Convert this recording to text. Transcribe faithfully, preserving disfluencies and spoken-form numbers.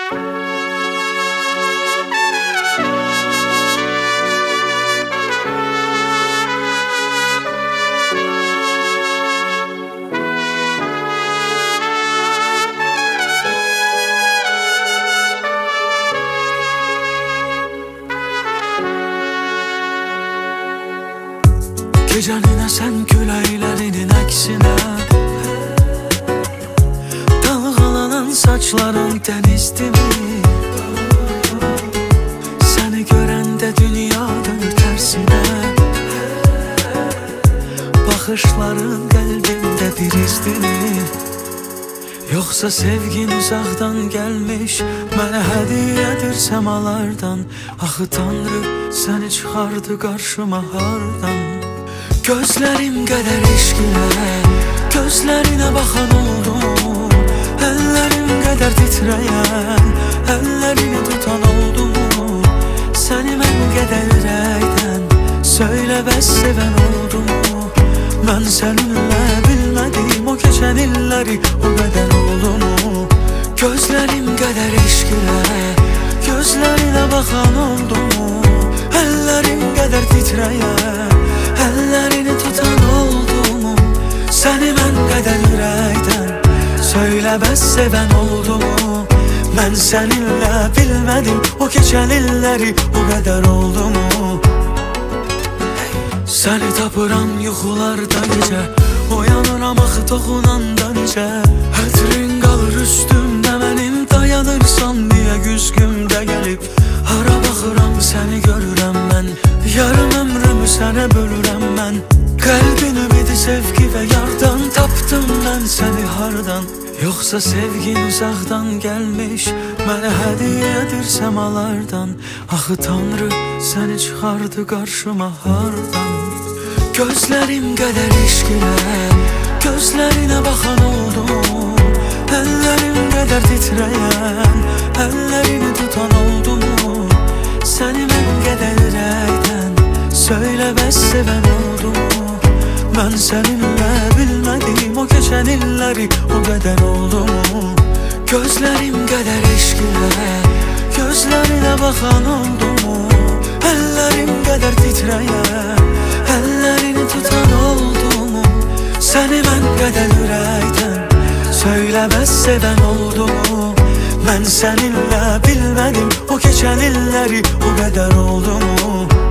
Geceninə sən küləklərinin əksinə, dalğalanan saçların dənizdirmi? Səni görəndə dünya dönür tərsinə, baxışların qəlbimdə bir izdirmi? Yoxsa sevgin uzaqdan gəlmiş, mənə hədiyyədir səmalardan? Axı Tanrı səni çıxardı qarşıma hardan? Gözlərim qədər eşqinə, gözlərinə baxan oldum. Əllərim qədər titrəyən, əllərini tutan oldum. Səni mən qədər ürəkdən söylə bəs sevən oldum. Mən səninlə bilmədim o keçən illəri, o qədər oldum. Gözlərim qədər eşqinə, gözlərinə baxan oldum. Əllərim qədər titrəyən, əllərini tutan oldum. Səni mən qədər ürəkdən söylə bəs sevən oldum. Mən səninlə bilmədim o keçən illəri, o qədər oldum. Səni tapıram yuxularda necə, oyanıram axı toxunanda necə. Ətrin qalır üstümdə mənim, dayanırsan deyə güzgümdə gəlib. Hara baxıram səni görürəm mən, yarım ömrümü sənə bölürəm mən. Qəlbin ümidi sevgi və yardan, tapdım mən səni hardan? Yoxsa sevgin uzaqdan gəlmiş, mənə hədiyyədir səmalardan? Axı Tanrı səni çıxardı qarşıma hardan? Gözlərim qədər eşqinə, gözlərinə baxan oldum. Əllərim qədər titrəyən, əllərini tutan oldum. Səni mən qədər ürəkdən söylə bəs sevən oldum. Mən səninlə bilmədim o keçən illəri, o qədər oldum. Gözlərim qədər eşqinə, gözlərinə baxan oldum. Əllərim qədər titrəyən, əllərini tutan oldum. Səni mən qədər ürəkdən söylə bəs sevən oldum. Mən səninlə bilmədim o keçən illəri, o qədər oldum.